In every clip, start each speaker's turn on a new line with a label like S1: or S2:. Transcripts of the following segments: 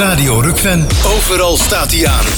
S1: Radio Rukven. Overal staat hij aan.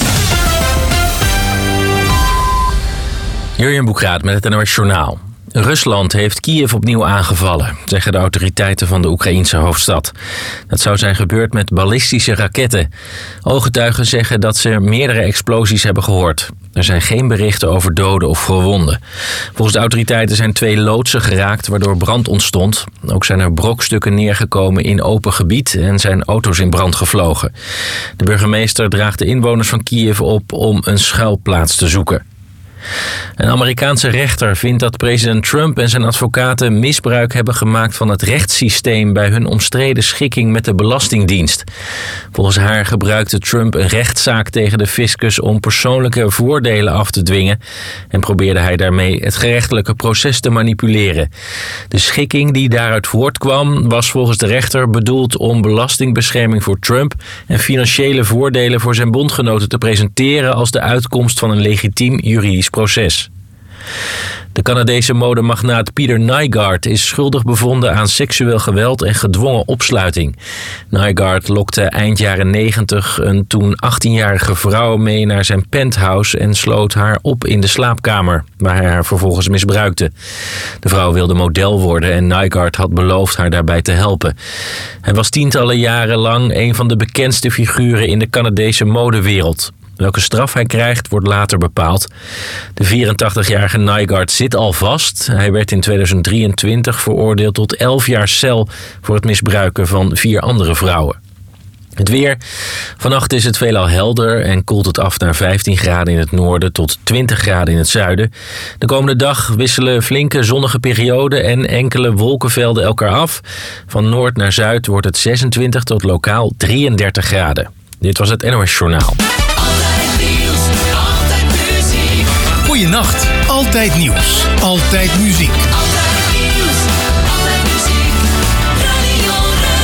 S2: Jurjen Boekraat met het NOS Journaal. Rusland heeft Kiev opnieuw aangevallen, zeggen de autoriteiten van de Oekraïense hoofdstad. Dat zou zijn gebeurd met ballistische raketten. Ooggetuigen zeggen dat ze meerdere explosies hebben gehoord. Er zijn geen berichten over doden of gewonden. Volgens de autoriteiten zijn 2 loodsen geraakt waardoor brand ontstond. Ook zijn er brokstukken neergekomen in open gebied en zijn auto's in brand gevlogen. De burgemeester draagt de inwoners van Kiev op om een schuilplaats te zoeken. Een Amerikaanse rechter vindt dat president Trump en zijn advocaten misbruik hebben gemaakt van het rechtssysteem bij hun omstreden schikking met de Belastingdienst. Volgens haar gebruikte Trump een rechtszaak tegen de fiscus om persoonlijke voordelen af te dwingen en probeerde hij daarmee het gerechtelijke proces te manipuleren. De schikking die daaruit voortkwam was volgens de rechter bedoeld om belastingbescherming voor Trump en financiële voordelen voor zijn bondgenoten te presenteren als de uitkomst van een legitiem juridisch proces. De Canadese modemagnaat Peter Nygard is schuldig bevonden aan seksueel geweld en gedwongen opsluiting. Nygard lokte eind jaren 90 een toen 18-jarige vrouw mee naar zijn penthouse en sloot haar op in de slaapkamer, waar hij haar vervolgens misbruikte. De vrouw wilde model worden en Nygard had beloofd haar daarbij te helpen. Hij was tientallen jaren lang een van de bekendste figuren in de Canadese modewereld. Welke straf hij krijgt, wordt later bepaald. De 84-jarige Nygard zit al vast. Hij werd in 2023 veroordeeld tot 11 jaar cel voor het misbruiken van 4 andere vrouwen. Het weer. Vannacht is het veelal helder en koelt het af naar 15 graden in het noorden tot 20 graden in het zuiden. De komende dag wisselen flinke zonnige perioden en enkele wolkenvelden elkaar af. Van noord naar zuid wordt het 26 tot lokaal 33 graden. Dit was het NOS Journaal.
S1: Goeienacht, altijd nieuws, altijd muziek.
S3: Altijd nieuws, altijd muziek. Radio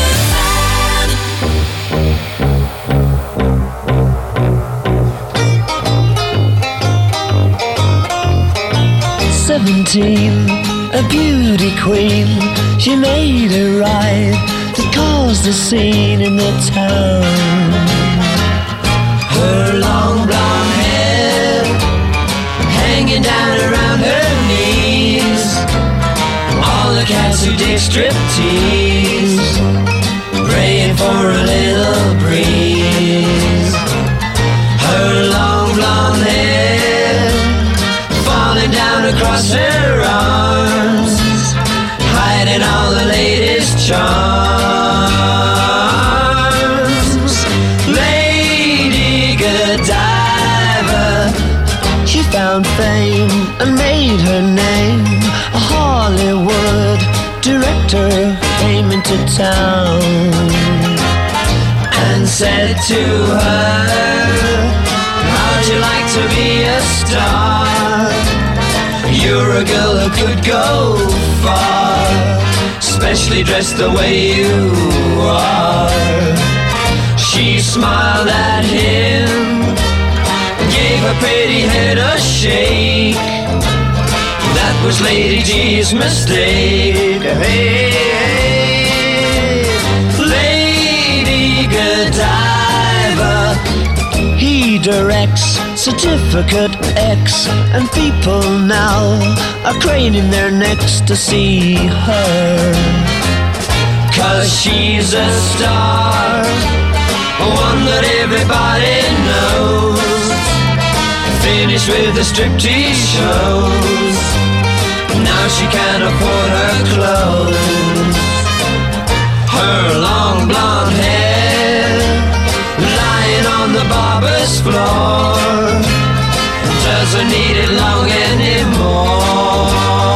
S4: Rukven. 17, a beauty queen. She made a ride that caused a scene in the town. Her long blonde hair hanging down around her knees. All the cats who dig striptease, praying for a little breeze. Her long blonde hair falling down across her arms, hiding all the latest charms. Lady Godiva, she found fame and made her name. A Hollywood director came into town and said to her, how'd you like to be a star? You're a girl who could go far, especially dressed the way you are. She smiled at him, gave her pretty head a shake. That was Lady G's mistake. Hey, Lady Godiva. He directs Certificate X, and people now are craning their necks to see her. 'Cause she's a star, one that everybody knows. Finished with the striptease shows, now she can't afford her clothes. Her long blonde hair lying on the barber's floor, doesn't need it long anymore.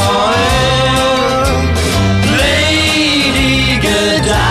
S4: Lady Godiva.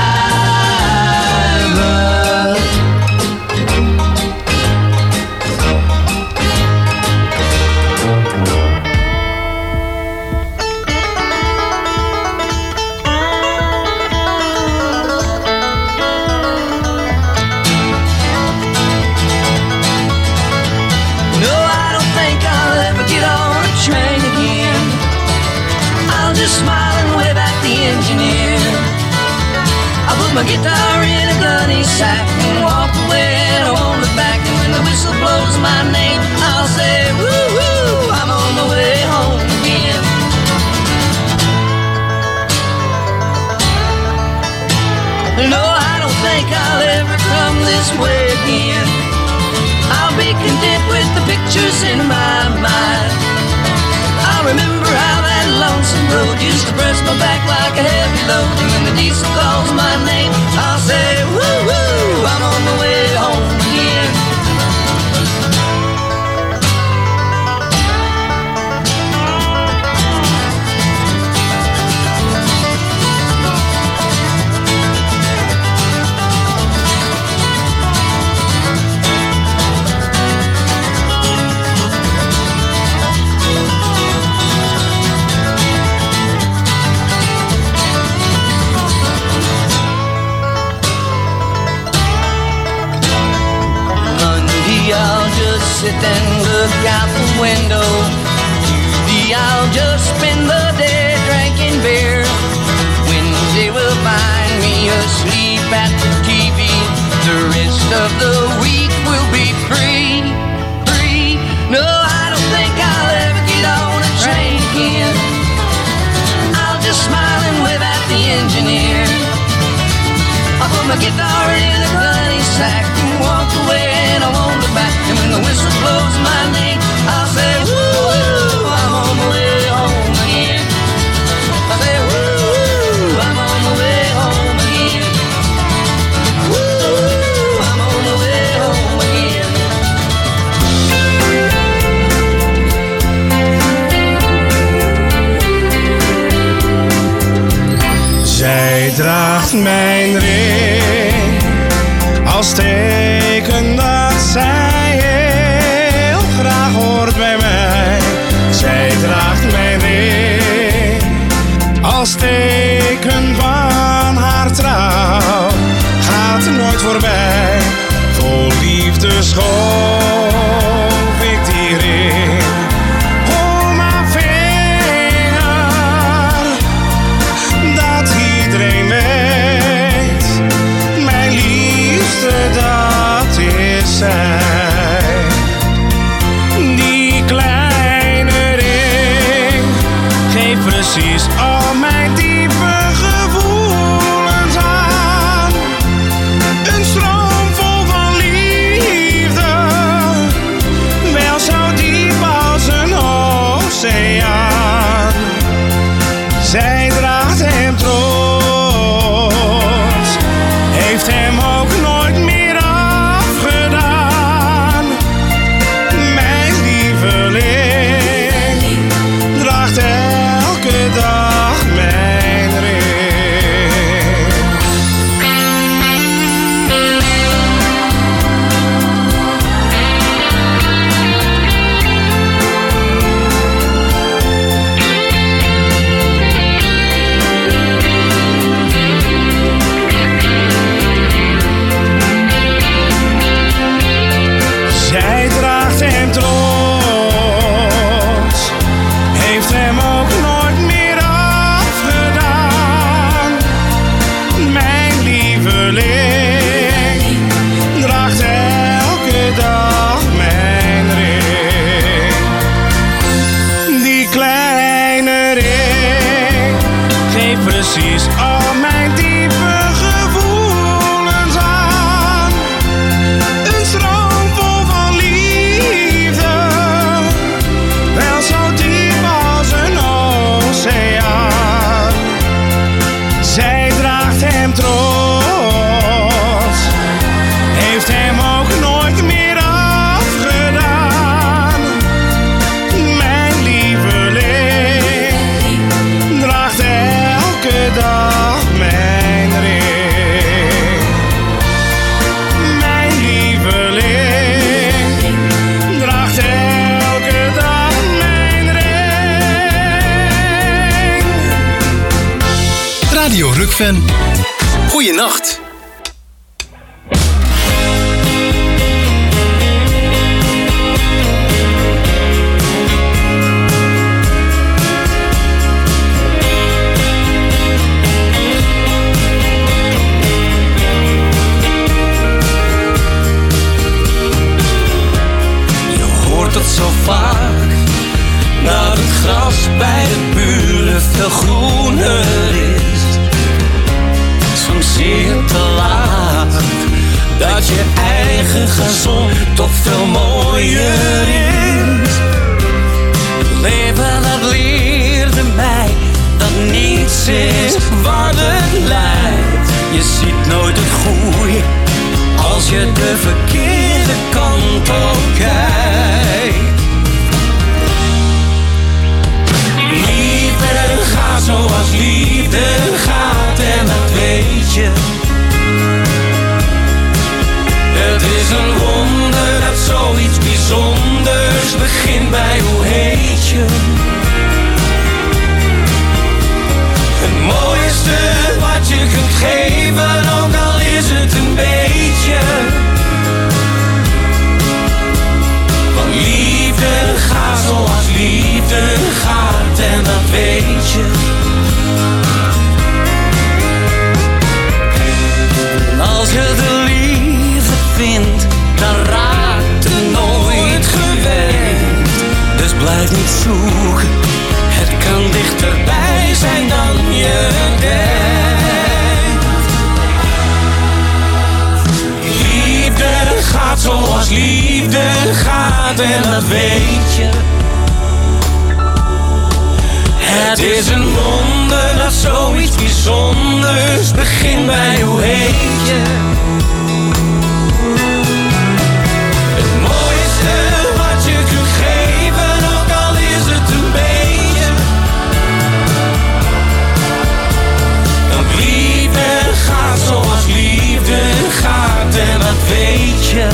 S4: put my guitar in a gunny sack and walk away and I won't look back. And when the whistle blows my name, I'll say, woo woo, I'm on my way home again. No, I don't think I'll ever come this way again. I'll be content with the pictures in my mind. I'll remember how that lonesome road used to press my back like a heavy load. And when the diesel calls my name, I'll say, woo woo, I'm on my way home again. Sit and look out the window. Tuesday I'll just spend the day drinking beer. Wednesday will find me asleep at the TV. The rest of the week will be free, free. No, I don't think I'll ever get on a train again. I'll just smile and wave at the engineer. I'll put my guitar in a gunny sack and walk away and I won't look back. And when the whistle blows my name, I'll say, woo, I'm on my way home again. I'll say, woo, I'm on my way home again. Woo, I'm on my way home again.
S5: Zij draagt mijn ring als teken dat zij heel graag hoort bij mij. Zij draagt mijn ring als teken van haar trouw. Gaat nooit voorbij, vol liefde schoof ik die ring. Om haar vinger, dat iedereen weet, mijn liefste dat is zij. Die kleine ring geeft precies al mijn diepe gevoelens aan. Een stroom vol van liefde, wel zo diep als een oceaan. Zij draagt hem trots, heeft hem ook nooit meer afgedaan. Mijn lieveling draagt elke dag mijn ring. Zij draagt hem trots, heeft hem ook nooit meer afgedaan. Mijn lieveling draagt elke dag mijn ring. Die kleine ring geeft precies al mijn diepe gevoelens aan. Een stroom vol van liefde, wel zo diep als een oceaan. Zij draagt hem trots, heeft hem ook nooit meer afgedaan. Mijn lieveling draagt elke dag mijn ring. Mijn lieveling draagt elke dag mijn ring.
S1: Radio Rock-fan. Goeienacht.
S4: gras bij de buren veel groener is. Soms zie je te laat dat je eigen gazon toch veel mooier is. Leven dat leerde mij dat niets is wat het lijkt. Je ziet nooit het goede als je de verkeerde kant op kijkt. Liefde gaat zoals liefde gaat en dat weet je. Het is een wonder dat zoiets bijzonders begint bij hoe heet je. Het mooiste wat je kunt geven, ook al is het een beetje. Want liefde gaat zoals liefde gaat en dat weet je. En als je de liefde vindt, dan raakt het nooit gewend. Dus blijf niet zoeken, het kan dichterbij zijn dan je denkt. Liefde gaat zoals liefde gaat en dat weet je. Het is een wonder dat zoiets bijzonders begint bij hoe heet je. Het mooiste wat je kunt geven, ook al is het een beetje. Want liefde gaat zoals liefde gaat en dat weet je.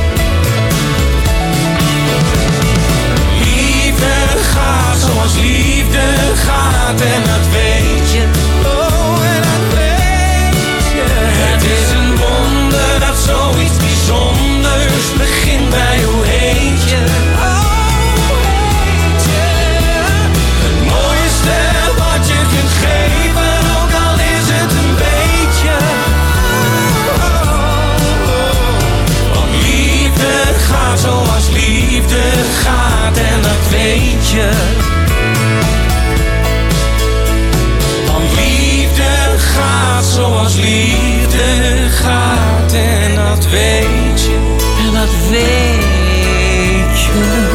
S4: Liefde gaat zoals liefde gaat en dat weet je. Oh, en dat weet je. Het is een wonder dat zoiets bijzonders begint bij hoe heet je. Oh, heet je. Het mooiste wat je kunt geven, ook al is het een beetje. Want liefde gaat zoals liefde gaat en dat weet je. Want liefde gaat zoals liefde gaat en dat weet je. En dat weet je.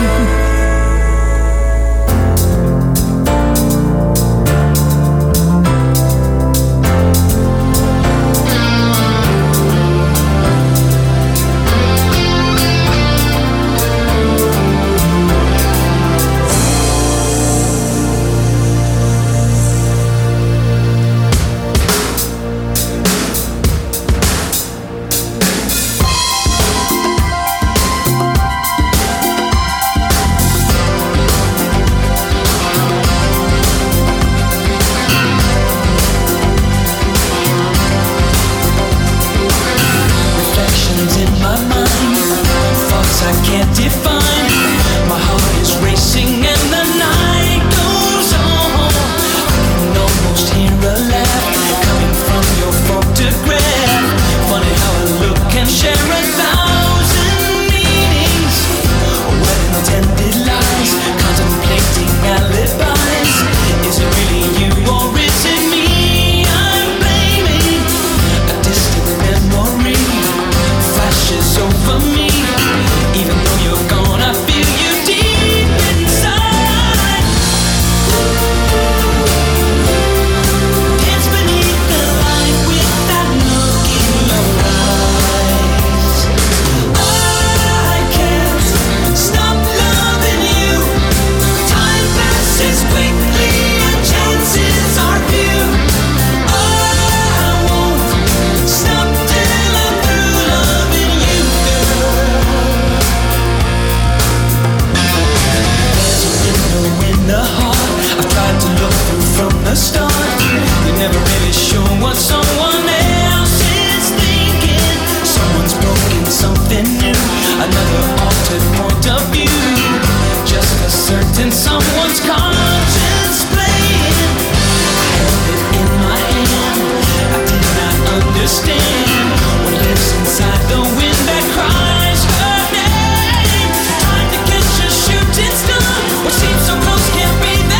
S3: What seems so close can't be that.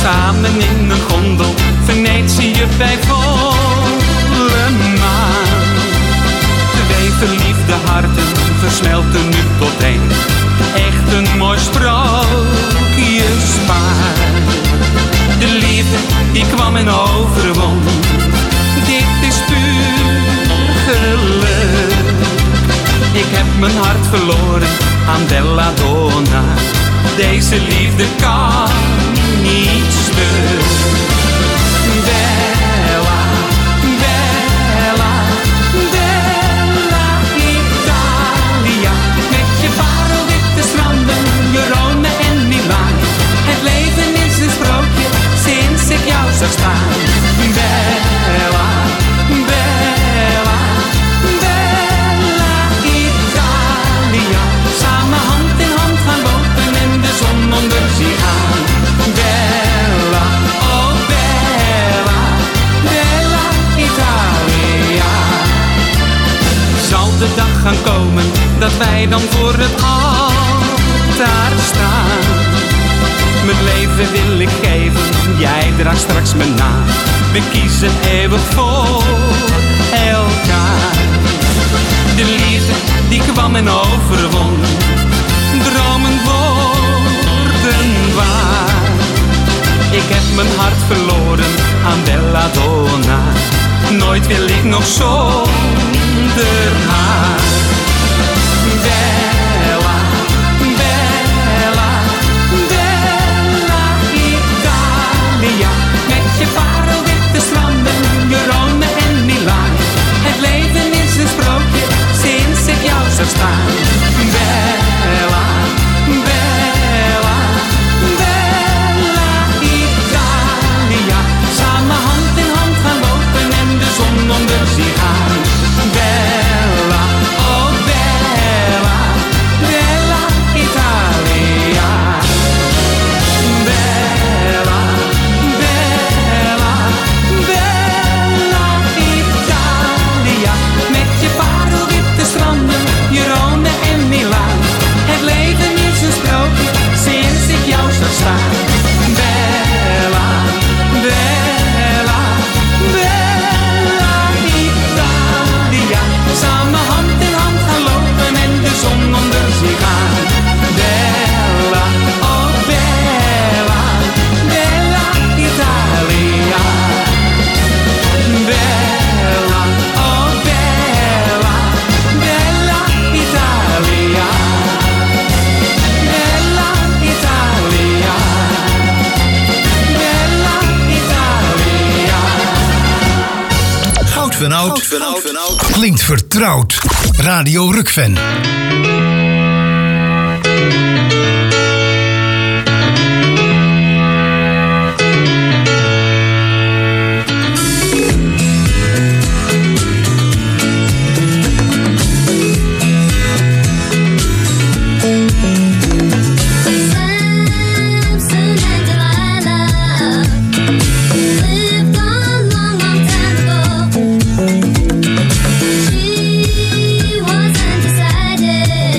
S6: Samen in een gondel, Venetië bij volle maan. Twee verliefde harten versmelten nu tot één. Echt een mooi sprookjespaar. De liefde die kwam en overwon. Dit is puur geluk. Ik heb mijn hart verloren aan Belladonna. Deze liefde kan niet stuk. Bella, Bella, Bella Italia. Met je parelwitte stranden, Verona en Milaan. Het leven is een sprookje sinds ik jou zag staan. Bella, Bella, Bella Italia. Samen hand in hand gaan lopen en de zon onder zien gaan. Bella, oh Bella, Bella Italia. Zal de dag gaan komen dat wij dan voor het altaar staan. Mijn leven wil ik geven, jij draagt straks mijn naam. We kiezen eeuwig voor elkaar. De liefde die kwam en overwon. Dromen worden waar. Ik heb mijn hart verloren aan Belladonna. Nooit wil ik nog zonder haar. Bella, Bella, Bella Italia. Met je parelwitte stranden, Verona en Milaan. Het leven is een sprookje sinds ik jou zag staan. Bella, Bella, Bella Italia. Samen hand in hand gaan lopen en de zon onder zien gaan. Bella, oh Bella, Bella Italia. Bella, Bella, Bella Italia. Met je parelwitte stranden, Verona en Milaan. Het leven is een sprookje sinds ik jou zag staan. Bella, Bella, Bella Italia. Samen hand in hand gaan lopen en de zon onder zien gaan. Bella, oh Bella, Bella Italia. Bella, oh Bella, Bella Italia. Bella Italia. Bella Italia.
S1: Goud van Oud klinkt vertrouwd. Radio Rukven.
S3: Samson and Delilah lived a long, long time ago. She was undecided.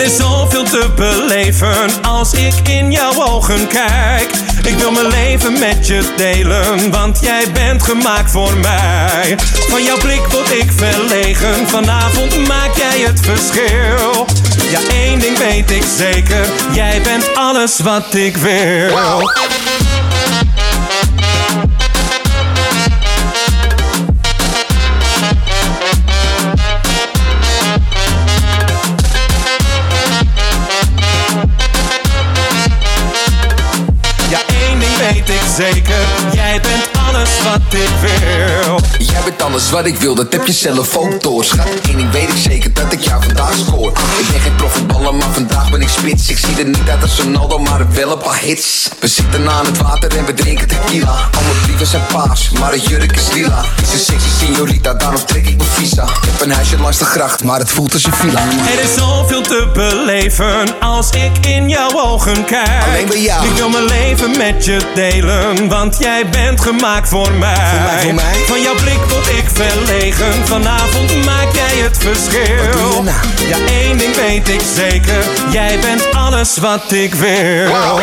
S7: is zoveel te beleven als ik in jouw ogen kijk. Ik wil mijn leven met je delen, want jij bent gemaakt voor mij. Van jouw blik word ik verlegen, vanavond maak jij het verschil. Ja, één ding weet ik zeker, jij bent alles wat ik wil.
S1: Wow.
S7: Weet ik zeker, jij bent alles wat ik wil.
S8: Jij bent alles wat ik wil, dat heb je zelf ook door. Schat, één ding weet ik zeker, dat ik jou vandaag scoor. Ik ben geen profvoetballer, maar vandaag ben ik spits. Ik zie er niet uit als Ronaldo, maar heb wel een paar hits. We zitten aan het water en we drinken tequila. Al mijn brieven zijn paars, maar het jurk is lila. Is een sexy signorita, daarom trek ik mijn visa. Ik heb een huisje langs de gracht, maar het voelt als een villa.
S7: Er is zoveel te beleven als ik in jouw ogen kijk.
S8: Alleen bij jou.
S7: Ik wil mijn leven met je delen, want jij bent gemaakt voor mij.
S8: Voor mij?
S7: Van jouw blik word ik verlegen, vanavond maak jij het verschil.
S8: Wat doe je nou?
S7: Ja, één ding weet ik zeker, jij bent alles wat ik wil.
S8: Wow.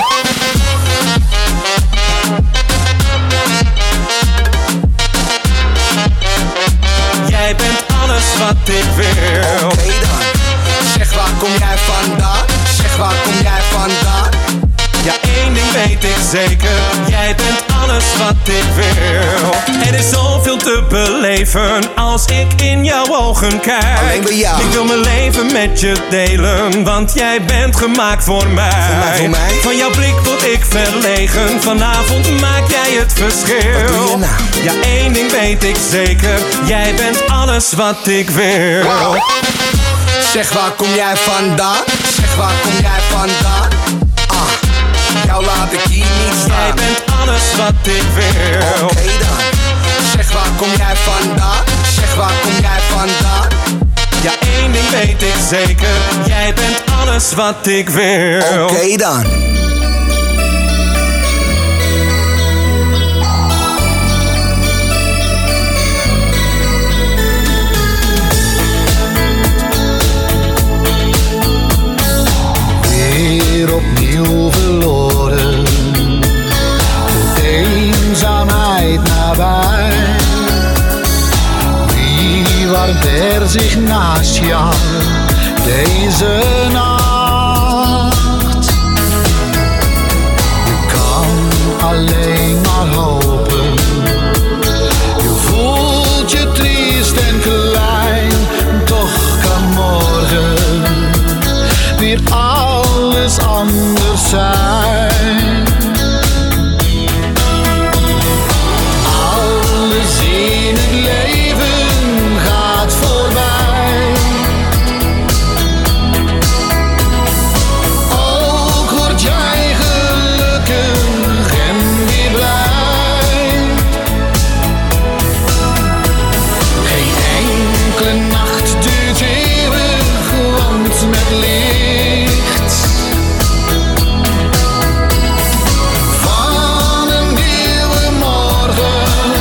S7: Jij bent alles wat ik wil.
S8: Oké dan, zeg waar kom jij vandaan? Zeg waar kom jij vandaan?
S7: Ja, één ding weet ik zeker, jij bent alles wat ik wil. Er is zoveel te beleven als ik in jouw ogen kijk.
S8: Alleen bij jou.
S7: Ik wil mijn leven met je delen, want jij bent gemaakt voor mij.
S8: Voor mij?
S7: Van jouw blik word ik verlegen, vanavond maak jij het verschil.
S8: Wat doe je nou?
S7: Ja, één ding weet ik zeker, jij bent alles wat ik wil.
S8: Wow. Zeg waar kom jij vandaan? Zeg waar kom jij vandaan? Jou laat ik hier niet staan.
S7: Jij bent alles wat ik wil.
S8: Oké dan, zeg waar kom jij vandaan? Zeg waar kom jij vandaan?
S7: Ja, één ding weet ik zeker, jij bent alles wat ik wil.
S8: Oké dan.
S5: Weer opnieuw verloren, de eenzaamheid nabij. Wie warmt er zich naast jou deze nacht? Je kan alleen maar hopen, je voelt je triest en klein, toch kan morgen weer alles anders zijn. Alles in het leven gaat voorbij. Ook word jij gelukkig en weer blij. Geen enkele nacht duurt eeuwig, want met licht van een nieuwe morgen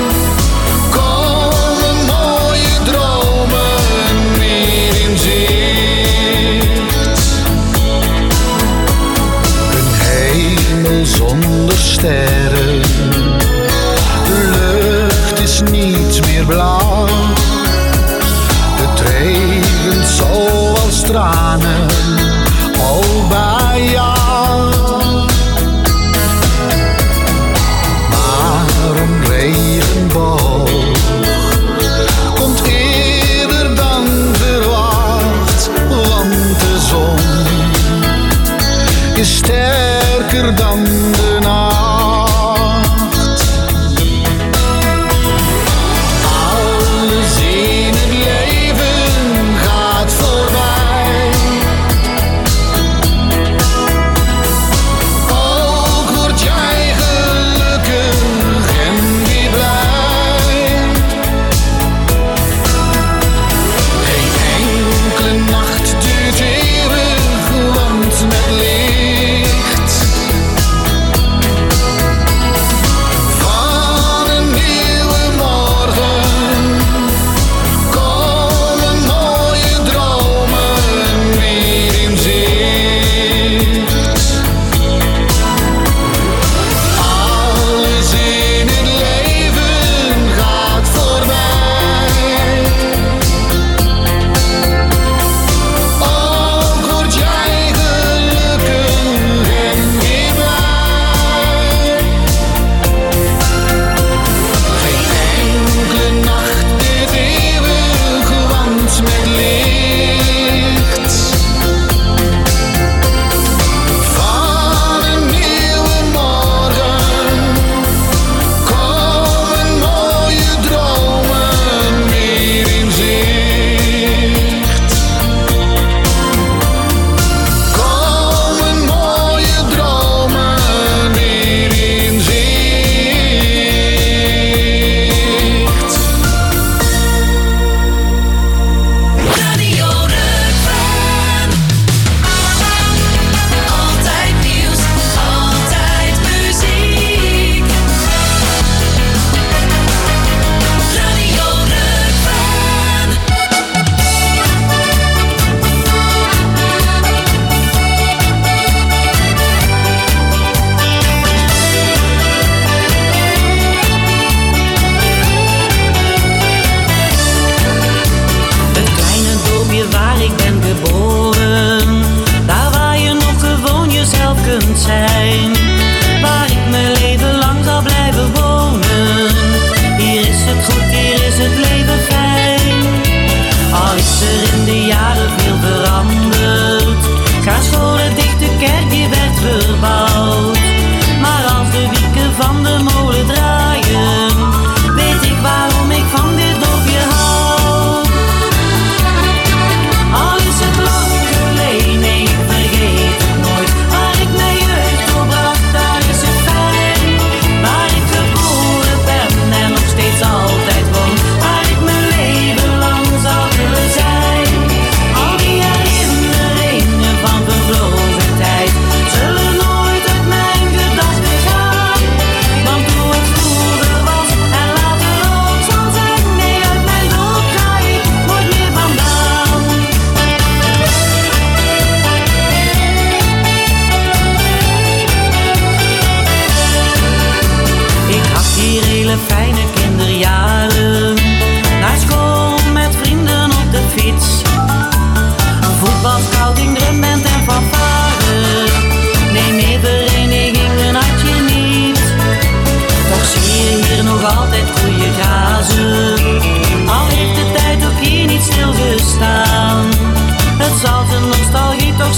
S5: komen mooie dromen weer in zicht. Een hemel zonder sterren, de lucht is niet meer blauw. Het regent zoals tranen, ook bij jou. Maar een regenboog komt eerder dan verwacht, want de zon is sterker dan de nacht. Alles in het leven gaat voorbij. Ook word jij gelukkig en weer blij. Geen enkele nacht duurt eeuwig, want met licht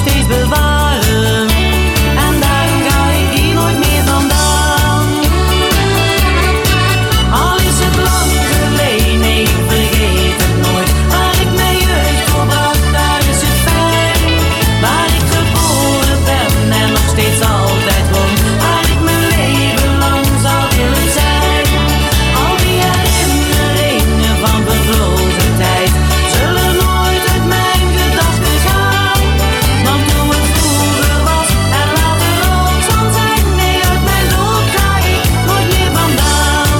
S9: steeds bewaren. En daarom ga ik hier nooit meer vandaan. Al is het lang geleden, nee, ik vergeet het nooit. Waar ik mijn jeugd doorbracht, daar is het fijn. Waar ik geboren ben en nog steeds altijd woon. Waar ik mijn leven lang zou willen zijn. Al die herinneringen van bevlogen tijd zullen nooit uit mijn gedachten gaan. Want hoe het vroeger was en later ook zal zijn, nee, uit mijn loop ga ik nooit meer vandaan.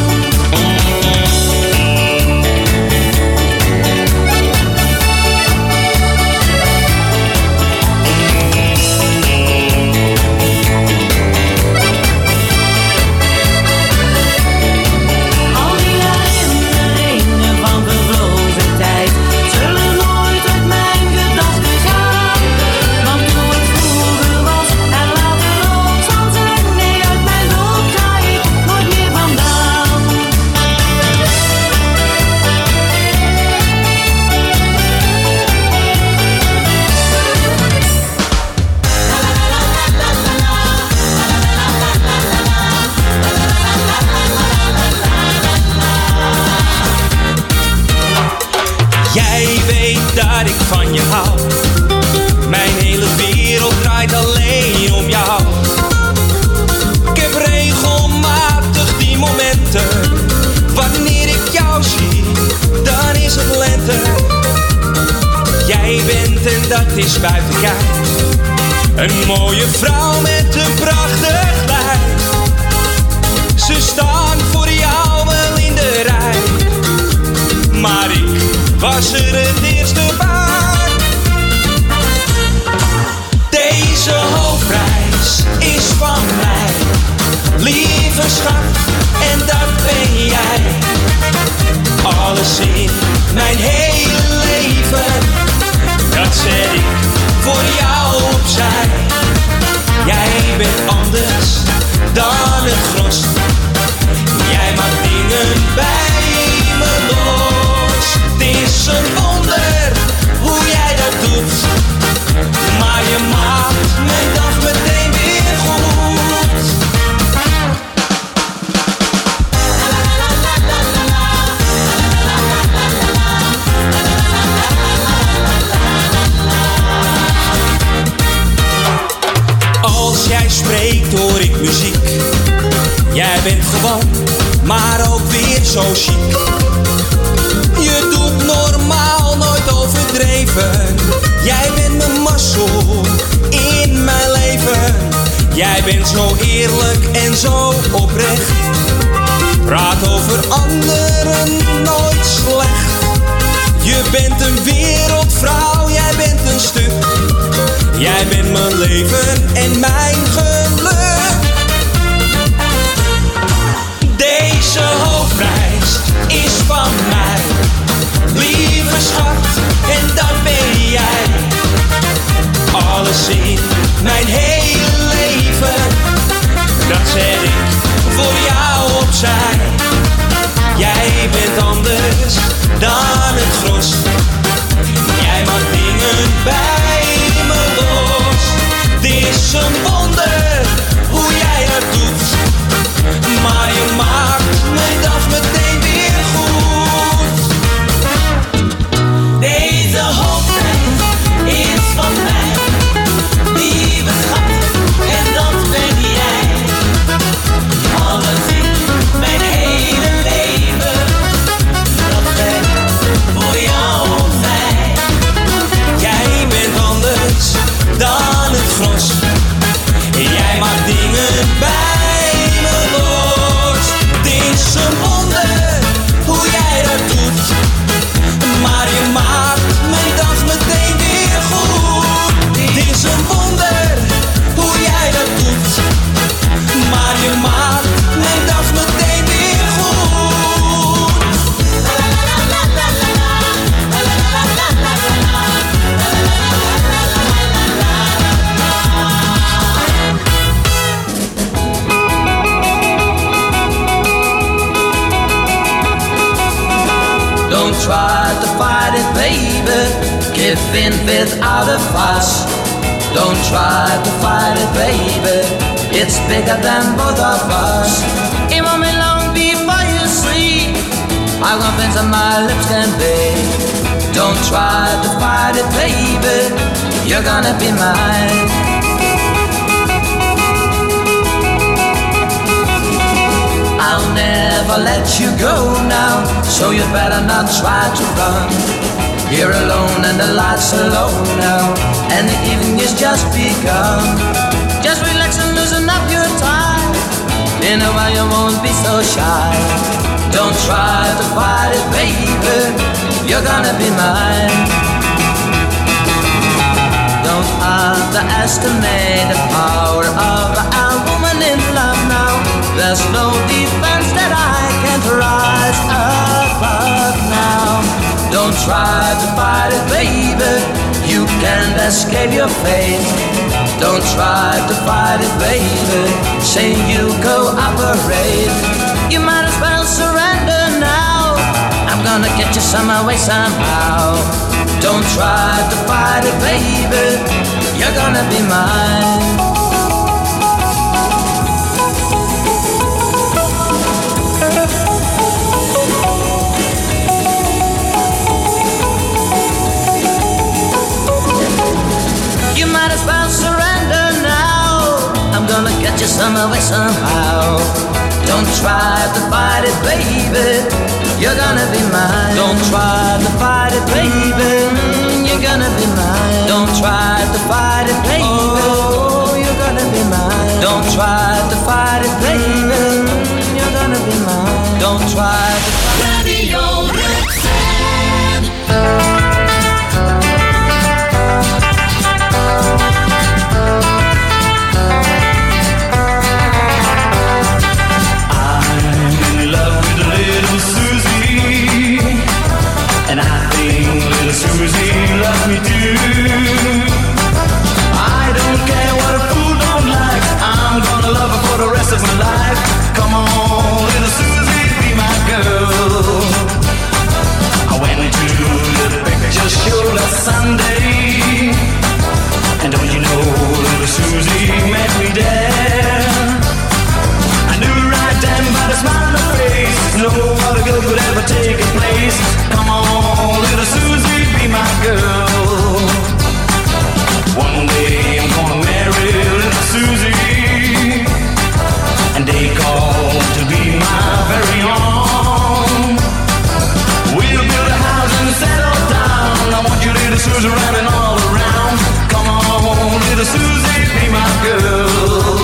S9: Al die herinneringen van bevlogen tijd zullen nooit uit mijn gedachten gaan. Want hoe het vroeger was en later ook zal zijn, nee, uit mijn loop ga ik nooit meer vandaan.
S7: Jij weet dat ik van je hou. Mijn hele wereld draait alleen om jou. Ik heb regelmatig die momenten. Wanneer ik jou zie, dan is het lente. Jij bent, en dat is buiten kijf, een mooie vrouw met een prachtig lijf. Ze staan voor jou wel in de rij, maar ik was er het eerste bij. Deze hoofdprijs is van mij, lieve schat, en dat ben jij. Alles in mijn hele leven, dat zet ik voor jou opzij. Jij bent anders dan het gros. Jij maakt dingen bij me los. Het is een wonder hoe jij dat doet, maar je maakt mijn dag meteen weer goed. Als jij spreekt hoor ik muziek. Jij bent gewoon, maar ook weer zo chic. Je doet normaal nooit overdreven. Jij bent mijn mazzel in mijn leven. Jij bent zo eerlijk en zo oprecht. Praat over anderen nooit slecht. Je bent een wereldvrouw, jij bent een stuk. Jij bent mijn leven en mijn geluk. Deze hoofdprijs is van mij, lieve schat, en dat ben jij. Alles in mijn hele leven, dat zet ik voor jou opzij. Jij bent anders dan het gros. Jij maakt dingen bij me los. Het is een wonder hoe jij dat doet, maar je maakt mijn dag meteen weer goed. Deze hoofdprijs is van mij, lieve schat, en dat ben jij. Alles in mijn hele leven, dat ben voor jou opzij. Jij bent anders dan het gros. Jij maakt dingen bij me los. Het is een wonder hoe jij dat doet, maar je maakt mijn dag meteen weer goed. Het is een wonder hoe jij dat doet, maar je maakt mijn dag meteen weer goed.
S9: Don't try to fight it, baby. Give in without a fuss.
S4: Don't try to fight it, baby. It's bigger than both of us. It won't be long before you see how convincing my lips can be. Don't try to fight it, baby. You're gonna be mine. I'll never let you go now, so you better not try to run. You're alone and the lights are low now, and the evening is just begun. Just relax and loosen up your tie. In a while you won't be so shy. Don't try to fight it, baby. You're gonna be mine. Don't underestimate the power of a woman in love now. There's no defense that I can't rise above now. Don't try to fight it, baby. You can't escape your fate. Don't try to fight it, baby. Say you cooperate. You might as well surrender now. I'm gonna get you some way somehow. Don't try to fight it, baby. You're gonna be mine. You might as well surrender now. I'm gonna get you some way somehow. Don't try to fight it, baby. You're gonna be mine. Don't try to fight it, baby. You're gonna be mine. Don't try to fight it, baby. Oh, you're gonna be mine. Don't try to fight it, baby. You're gonna be mine. Don't try to fight it. Radio Rexan.
S10: And I think little Susie loves me too. I don't care what a fool don't like. I'm gonna love her for the rest of my life. Come on, little Susie, be my girl. I went to the picture show last Sunday, and don't you know, little Susie met me there. I knew right then by the smile on her face, no other girl could ever take her place. Come on, little Susie, be my girl. One day I'm gonna marry little Susie, and they call to be my very own. We'll build a house and settle down. I want you, little Susie, running all around. Come on, little Susie, be my girl.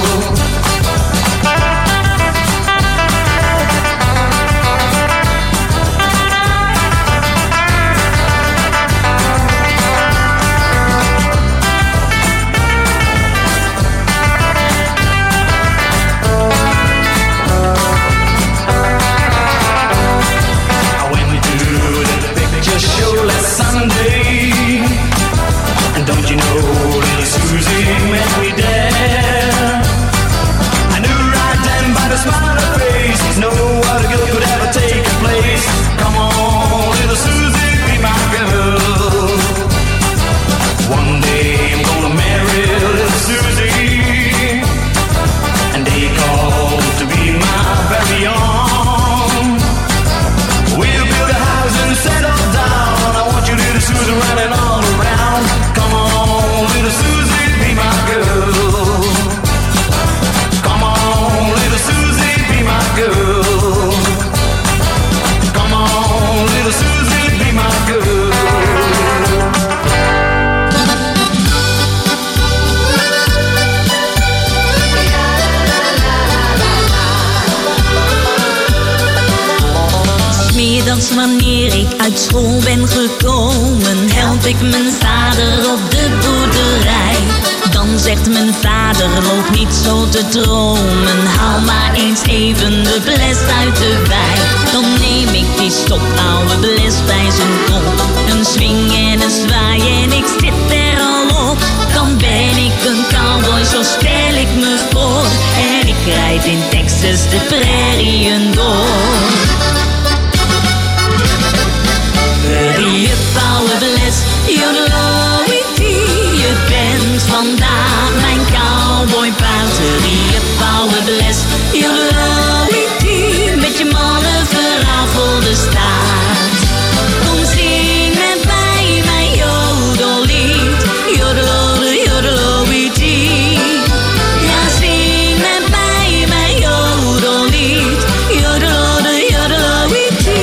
S10: Show last Sunday, and don't you know, little Susie met me there. I knew right then by the smile on her face, no other girl could ever take her place. Come on, little Susie, be my girl. One day I'm gonna marry little Susie, and they call to be my very own. We'll build a house and settle down. I want you, little Susie, running all around. Come on, little Susie, be my girl. Come on, little Susie, be my girl. Come on, little Susie, be my girl.
S9: Middags wanneer ik uit school ben gekomen, help ik mijn vader op de boerderij. Dan zegt mijn vader, loop niet zo te dromen, haal maar eens even de bles uit de wei. Dan neem ik die stokoude bles bij zijn kop, een swing en een zwaai en ik zit er al op. Dan ben ik een cowboy, zo stel ik me voor, en ik rijd in Texas de prairieën door. Je oude bles, jodelooitie, je bent vandaag vandaag mijn cowboypaard. Je power bless, jodelowee, met je mannen verrafelde staart. Kom zing met mij mijn jodellied, jodelode, jodelowee. Ja, zing met mij mijn jodellied, jodelode, jodelowee.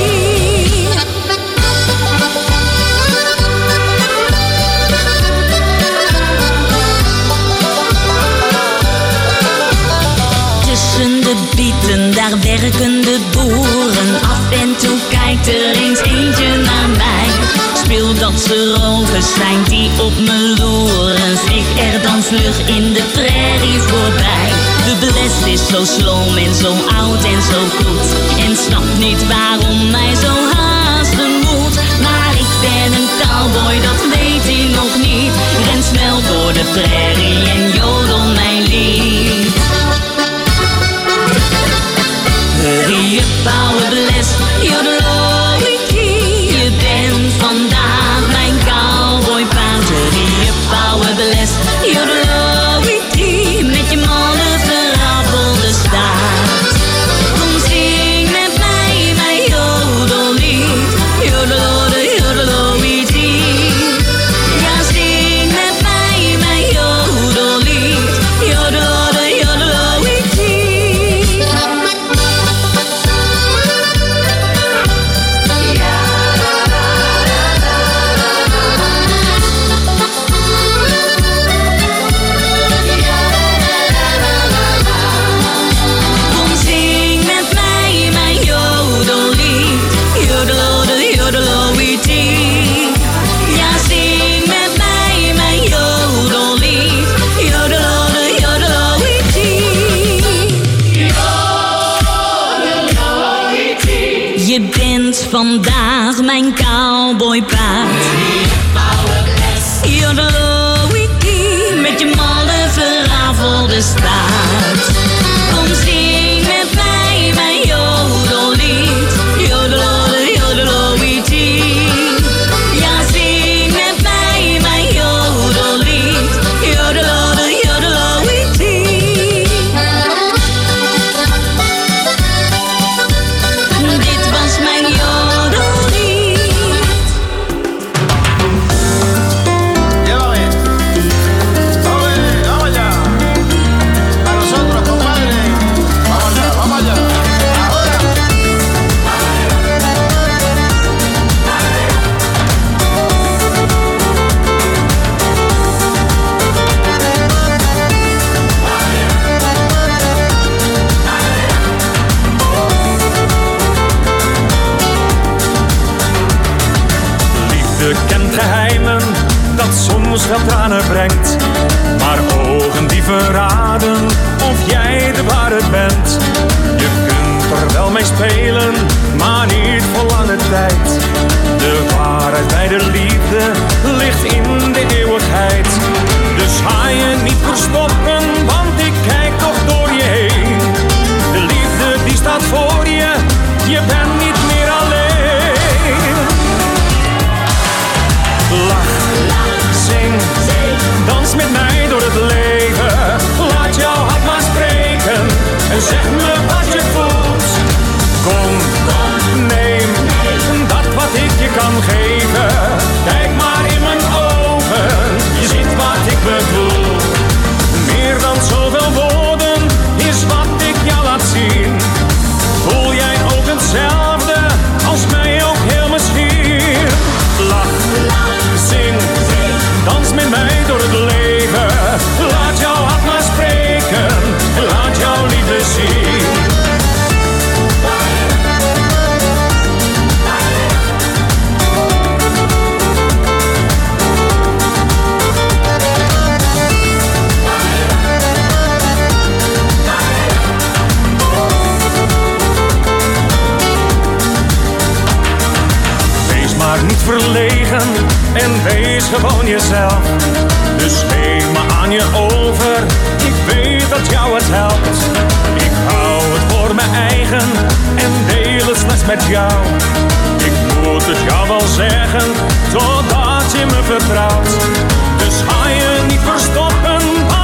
S9: Tussen de bieten, daar werken de boeren. Af en toe kijkt er eens eentje naar mij. Speel dat ze rovers zijn die op me loeren. Vlieg er dan vlug in de prairie voorbij. De blest is zo slom en zo oud en zo goed. En snapt niet waarom mij zo haasten moet. Maar ik ben een cowboy, dat weet hij nog niet. Ren snel door de prairie en jodel mijn lied. Je power bless, jodelowee. Je bent vandaag mijn cowboypaard. Je power bless, jodelowee. Met je mannen verraffelde staart. Kom zing met mij mijn jodellied, jodelode, jodelowee. Ja, zing met mij mijn jodellied, jodelode, jodelowee. Kom zing met mij mijn jodellied, jodelode, jodelowee. Ja, zing met mij mijn jodellied, jodelode, jodelowee. Je bent vandaag mijn cowboypaard. Jodelowee, met je malle verrafelde staart. Kom zing met mij mijn jodellied, jodelode, jodelowee. Ja, zing met mij mijn jodellied, jodelode, jodelowee. Dit was mijn jodellied.
S11: Ya va bien. Ole, vamos allá. A nosotros, compadre. Vamos allá, vamos allá. Ahora.
S7: Liefde kent geheimen, dat soms wel tranen brengt. Maar ogen die verraden of jij de waarheid bent. Je kunt er wel mee spelen, maar niet voor lange tijd. De waarheid bij de liefde ligt in de eeuwigheid. Dus ga je niet verstoppen, want ik kijk toch door je heen. De liefde die staat voor je, je bent niet meer alleen. Lach, zing, dans met mij door het leven. Laat jouw hart maar spreken en zeg me wat je voelt. Kom, neem dat wat ik je kan geven. Kijk maar in mijn ogen, je ziet wat ik bedoel. Meer dan zoveel woorden is wat ik jou laat zien. Voel jij ook hetzelfde als mij ook heel misschien? Lach, zing, dans met mij door het leven. Laat jouw hart maar spreken, laat jouw liefde zien. Maar niet verlegen en wees gewoon jezelf. Dus geef me aan je over, ik weet dat jou het helpt. Ik hou het voor mijn eigen en deel het slechts met jou. Ik moet het jou wel zeggen, totdat je me vertrouwt. Dus ga je niet verstoppen,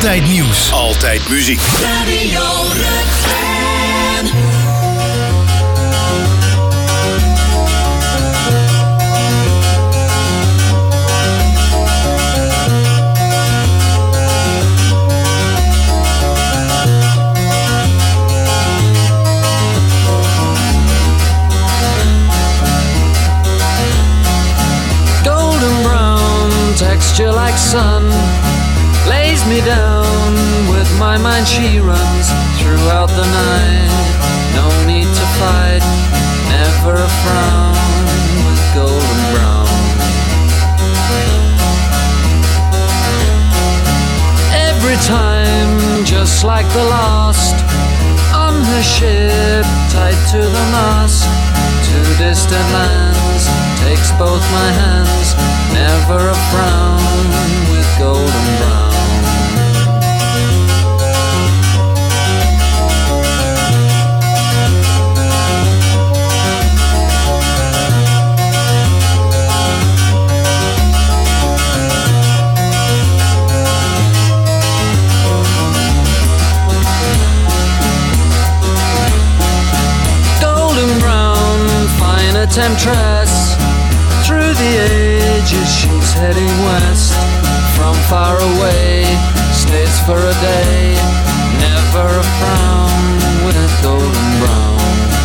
S1: Altijd nieuws. Altijd muziek.
S9: Radio Refrein.
S12: Golden brown texture like sun lays me down. With my mind she runs throughout the night. No need to fight, never a frown with golden brown. Every time, just like the last, on her ship, tied to the mast, to distant lands, takes both my hands, never a frown with golden brown. Temptress, through the ages she's heading west. From far away, stays for a day, never a frown with golden brown.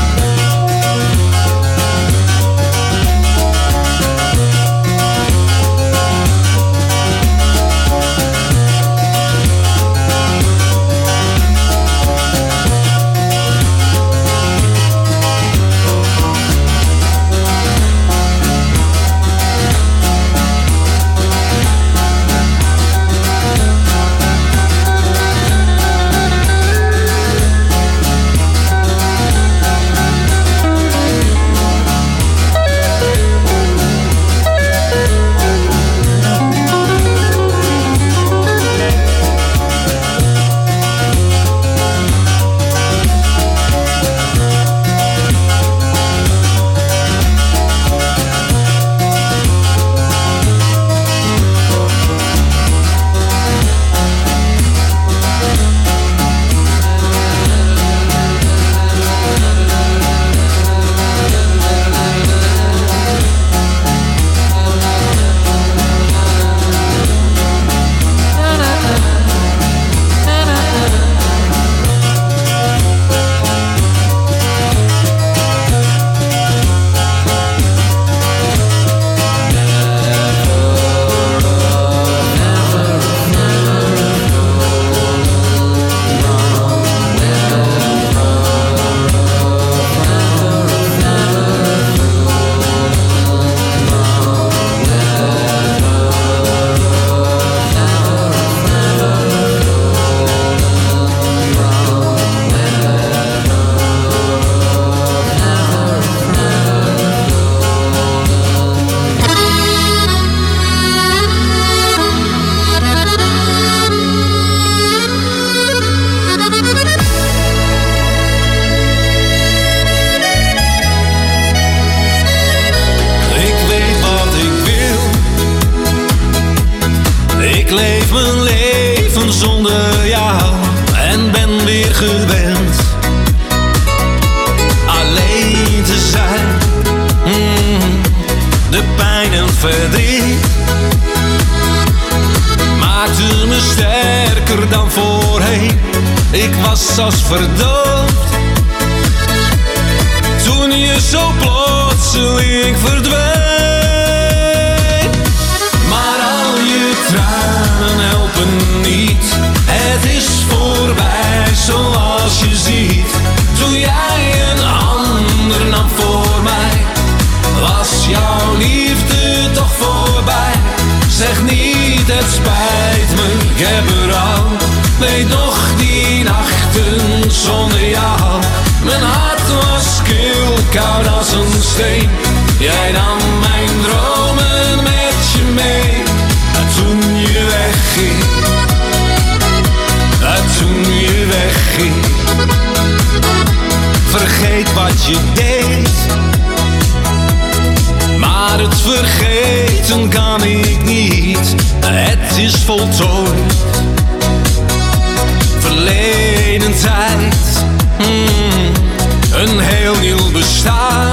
S7: Vergeet wat je deed, maar het vergeten kan ik niet. Het is voltooid. alleen een tijd, een heel nieuw bestaan.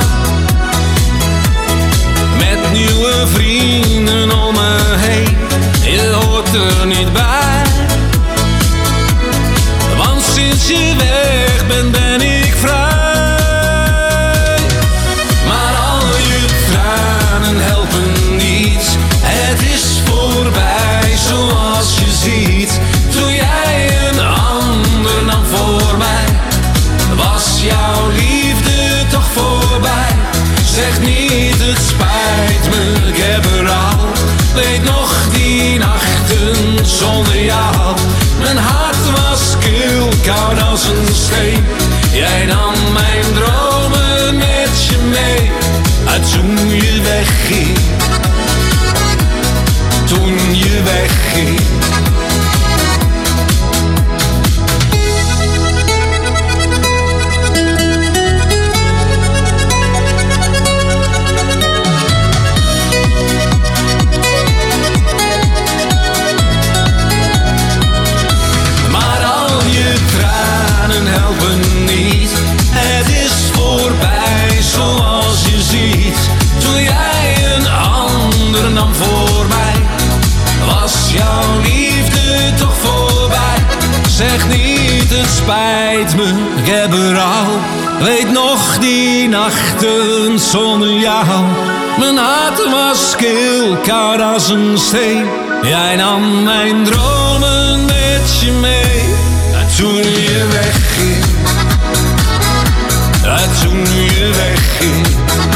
S7: Met nieuwe vrienden om me heen, je hoort er niet bij. Want sinds je weg bent ben ik vrij. Maar al je tranen helpen niet, het is voorbij zoals je ziet. Toen jij een ander nam voor mij, was jouw liefde toch voorbij. Zeg niet het spijt me, ik heb er al. Weet nog die nachten zonder jou. Mijn hart was kil, koud als een steen. Jij nam mijn dromen met je mee. Uit toen je wegging, toen je wegging. Helpen niet, het is voorbij zoals je ziet. Toen jij een ander nam voor mij, was jouw liefde toch voorbij. Zeg niet het spijt me, ik heb er al. Weet nog die nachten zonder jou. Mijn hart was kil, koud als een steen. Jij nam mijn dromen met je mee. Toen je wegging, toen je wegging.